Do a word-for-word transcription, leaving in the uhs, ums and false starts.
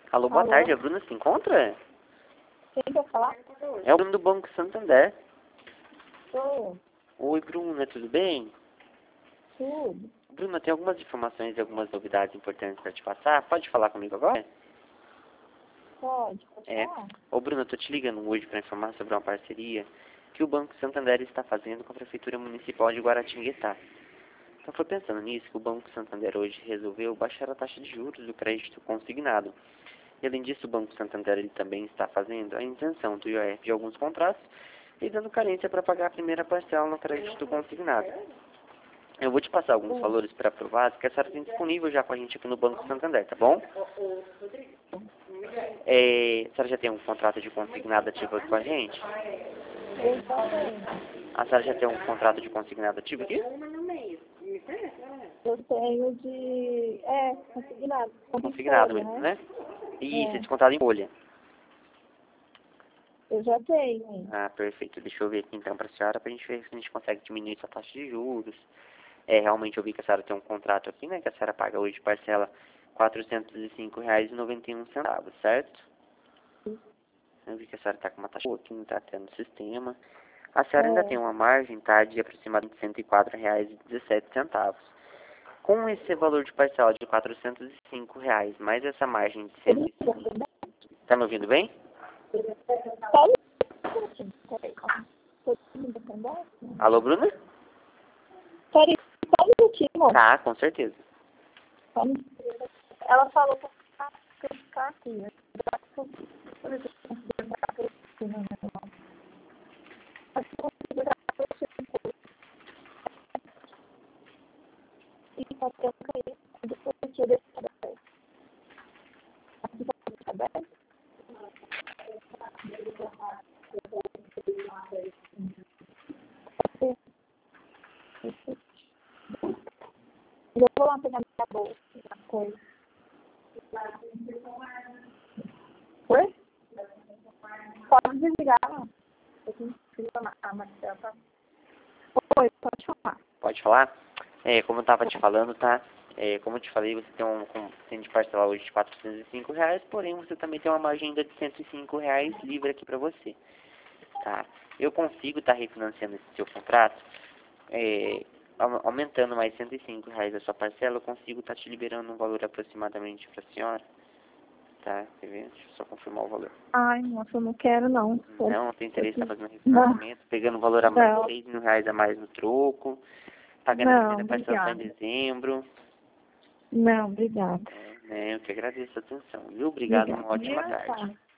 Alô, boa Alô? tarde. A Bruna se encontra? Quem quer falar? É o Bruno do Banco Santander. Sou. Oi, Bruna, tudo bem? Tudo. Bruna, tem algumas informações e algumas novidades importantes para te passar. Pode falar comigo agora? Pode, pode É. falar. Ô, Bruna, eu tô te ligando hoje para informar sobre uma parceria que o Banco Santander está fazendo com a Prefeitura Municipal de Guaratinguetá. Então, foi pensando nisso que o Banco Santander hoje resolveu baixar a taxa de juros do crédito consignado. E, além disso, o Banco Santander ele também está fazendo a isenção do I O F de alguns contratos e dando carência para pagar a primeira parcela no crédito consignado. Eu vou te passar alguns Sim. valores para aprovar, que a senhora tem disponível já com a gente aqui no Banco Santander, tá bom? É, a senhora já tem um contrato de consignado ativo aqui com a gente? Eu também. A senhora já tem um contrato de consignado ativo aqui? Eu tenho de... É, consignado. Consignado Folha, mesmo, né? Isso, É. descontado em folha. Eu já tenho, hein? Ah, perfeito. Deixa eu ver aqui então para a senhora, para a gente ver se a gente consegue diminuir essa taxa de juros. É, realmente eu vi que a senhora tem um contrato aqui, né? Que a senhora paga hoje parcela quatrocentos e cinco reais e noventa e um centavos, certo? Eu vi que a senhora está com uma taxa boa aqui, não está tendo sistema. A senhora ainda É. tem uma margem, tá? De aproximadamente cento e quatro reais e dezessete centavos. Com esse valor de parcela de quatrocentos e cinco reais, mais essa margem de cento e cinco... Tá me ouvindo bem? Só um minutinho. Peraí, calma. Tô independente? Alô, Bruna? Peraí, só um minutinho, amor. Tá, com certeza. Só um minutinho. Ela falou pra eu ficar aqui. Né? E só tem um cair. Depois eu tiro esse cabelo. Aqui tá aberto? Eu vou lá pegar minha bolsa, minha coisa. Oi? Pode desligar. Eu tenho que falar. A Marcela tá... Oi, pode falar. Pode falar? É, como eu estava te falando, tá? É, como eu te falei, você tem um com- tem de parcelar hoje de quatrocentos e cinco reais, porém você também tem uma margem ainda de cento e cinco reais livre aqui para você, tá? Eu consigo estar refinanciando esse seu contrato, é, au- aumentando mais cento e cinco reais a sua parcela, eu consigo estar te liberando um valor aproximadamente para a senhora, tá? Quer ver? Deixa eu só confirmar o valor. Ai, nossa, eu não quero, não. Não, não tem interesse em estar fazendo Não, refinanciamento, pegando um valor a mais, não, seis mil reais a mais no troco, pagando a não, primeira parcela só em obrigada. dezembro. Não, obrigada. É, né, eu que agradeço a atenção, viu? Obrigado, uma Obrigada. ótima tarde. Tá.